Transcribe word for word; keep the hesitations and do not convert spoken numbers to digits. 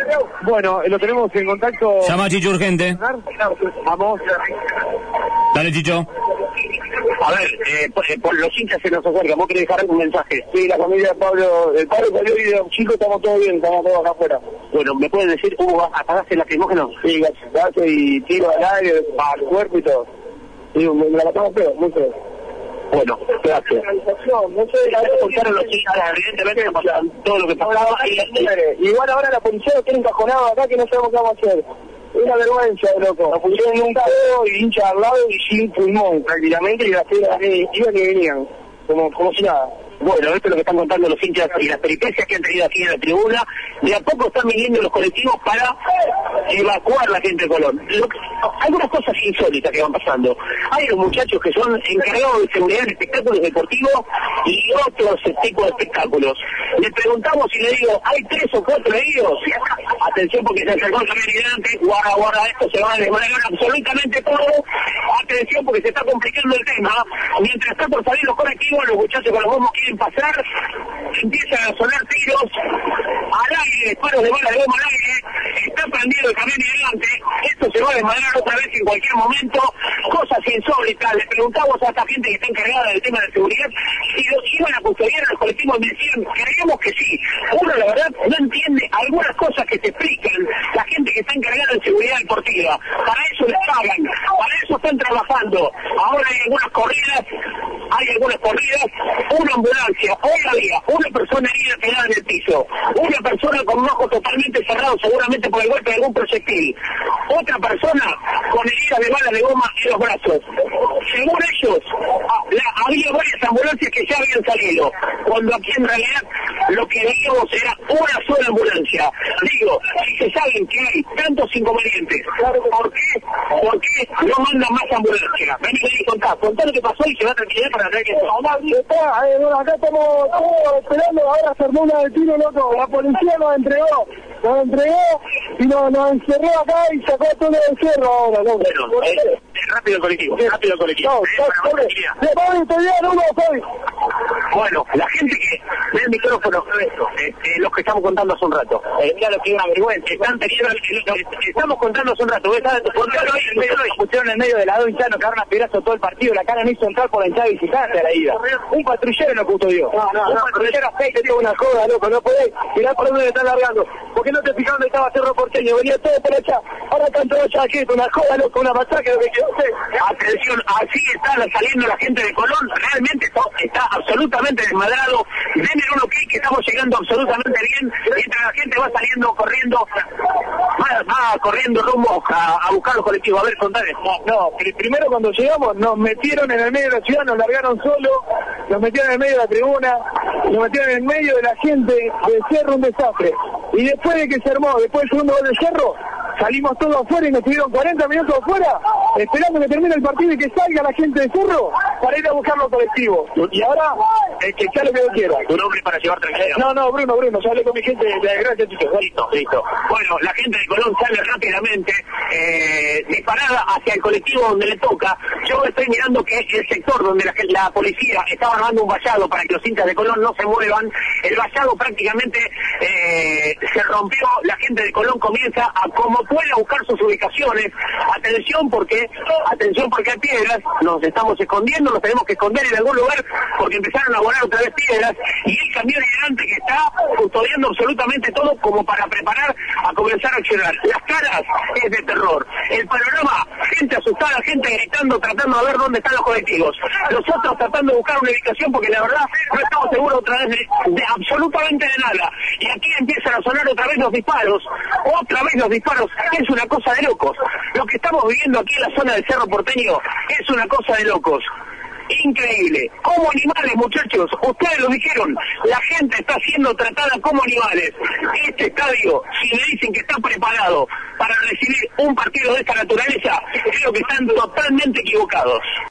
Bueno, lo tenemos en contacto. Llama a Chicho urgente. Vamos. Dale, Chicho. A ver, eh, por, eh, por los hinchas se nos acercan, vos querés dejar un mensaje. Sí, la familia de Pablo, el Pablo salió y de los chicos estamos todos bien, estamos todos acá afuera. Bueno, ¿me pueden decir, Hugo, apagaste el lacrimógeno? Sí, gacho y tiro al aire, al cuerpo y todo. Sí, me, me la matamos feo, muy feo. Bueno, gracias. No sé, la contaron los hinchas, evidentemente nos pasaron todo lo que pasaba. Y, igual ahora la policía lo tiene encajonado acá que no sabemos qué vamos a hacer. Es una vergüenza, loco. Nos pusieron en un carro y hinchas al lado y sin pulmón prácticamente y las piedras iban y venían, como, como si nada. Bueno, esto es lo que están contando los hinchas y las peripecias que han tenido aquí en la tribuna. De a poco están viniendo los colectivos para evacuar la gente de Colón. Lo que, algunas cosas insólitas que van pasando. Hay los muchachos que son encargados de seguridad en espectáculos deportivos y otros tipos de espectáculos. Le preguntamos y le digo, ¿hay tres o cuatro de ellos? Atención porque se acercó el caminante, guarda, guarda, esto se va a desmanejar absolutamente todo. Atención porque se está complicando el tema. Mientras está por salir los colectivos, los muchachos con los bombos quieren pasar, empiezan a sonar tiros al aire, disparos de bala de goma al aire, está prendido el camión y delante, esto se va a desmadrar otra vez en cualquier momento, cosas insólitas. Le preguntamos a esta gente que está encargada del tema de seguridad si los iban a custodiar a los colectivos y me decían, creemos que sí. Uno la verdad no entiende algunas cosas que se explican la gente que está encargada de seguridad deportiva, para eso les pagan, para eso están trabajando. Ahora hay algunas corridas, hay algunas corridas, una ambulancia, hoy había una persona herida quedada en el piso, una persona con un ojo totalmente cerrado seguramente por el golpe de algún proyectil, otra persona con heridas de bala de goma en los brazos. Según ellos, la, había varias ambulancias que ya habían salido, cuando aquí en realidad lo que veíamos era una sola ambulancia. Digo, si se saben que hay tantos inconvenientes, ¿por qué? ¿Por qué no mandan más ambulancias? Vení, vení, contá, contá lo que pasó y se va a tranquilidad para traer que esto. Está, eh, bueno, acá estamos todos esperando, ahora se armó una de tiro, loco. La policía nos entregó, nos entregó y nos, nos encerró acá y sacó todo el cerro ahora, loco. Bueno, eh, rápido el colectivo, rápido el colectivo. No, eh, no, para no, Fabi, estoy bien, uno, Fabi. Bueno, la gente que ve el micrófono, esto, eh, eh, los que estamos contando hace un rato, eh, mira lo que es una vergüenza, están teniendo, eh, estamos contando hace un rato, ¿ves? ¿Por qué lo hay? Pusieron en medio de la dos hinchadas, nos cagaron a piedrazos todo el partido, la cara no hizo entrar por la hinchada visitante a la ida. Un patrullero no custodió. No, no, un no, patrullero aceite, tío, una joda, loco, no podés mirar por dónde le están largando. ¿Por qué no te fijaron dónde estaba Cerro Porteño? Venía todo por allá, ahora están todos allá aquí, una joda, loco, una masacre, lo que quedó. Atención, así está saliendo la gente de Colón, realmente está, está absolutamente desmadrado. Denle uno que, que estamos llegando absolutamente bien, mientras la gente va saliendo, corriendo, va, va corriendo rumbo a, a buscar los colectivos. A ver, contales. No, no, primero cuando llegamos nos metieron en el medio de la ciudad, nos largaron solo, nos metieron en el medio de la tribuna, nos metieron en el medio de la gente del Cerro, un desastre. Y después de que se armó, después del segundo gol del Cerro, salimos todos afuera y nos tuvieron cuarenta minutos afuera, esperando que termine el partido y que salga la gente de Cerro para ir a buscar los colectivos. Y ahora, el que sea lo que yo quiera. Tu nombre para llevar tranquilidad. No, no, Bruno, Bruno, ya hablé con mi gente de gracias, chicos. Listo, listo. Bueno, la gente de Colón sale rápidamente, eh, disparada hacia el colectivo donde le toca. Yo estoy mirando que el sector donde la, la policía estaba armando un vallado para que los hinchas de Colón no se muevan, el vallado prácticamente eh, se rompió, la gente de Colón comienza a como puede a buscar sus ubicaciones. Atención porque, atención porque hay piedras, nos estamos escondiendo, nos tenemos que esconder en algún lugar porque empezaron a volar otra vez piedras y el camión adelante que está custodiando absolutamente todo como para preparar a comenzar a accionar. Las caras es de terror, el panorama, gente asustada, gente gritando, tratando de ver dónde están los colectivos, nosotros tratando de buscar una ubicación porque la verdad no estamos seguros otra vez de, de absolutamente de nada. Y aquí empiezan a sonar otra vez los disparos, otra vez los disparos, es una cosa de locos. Lo que estamos viviendo aquí en la zona del Cerro Porteño es una cosa de locos. Increíble, como animales, muchachos, ustedes lo dijeron, la gente está siendo tratada como animales. Este estadio, si me dicen que está preparado para recibir un partido de esta naturaleza, creo que están totalmente equivocados.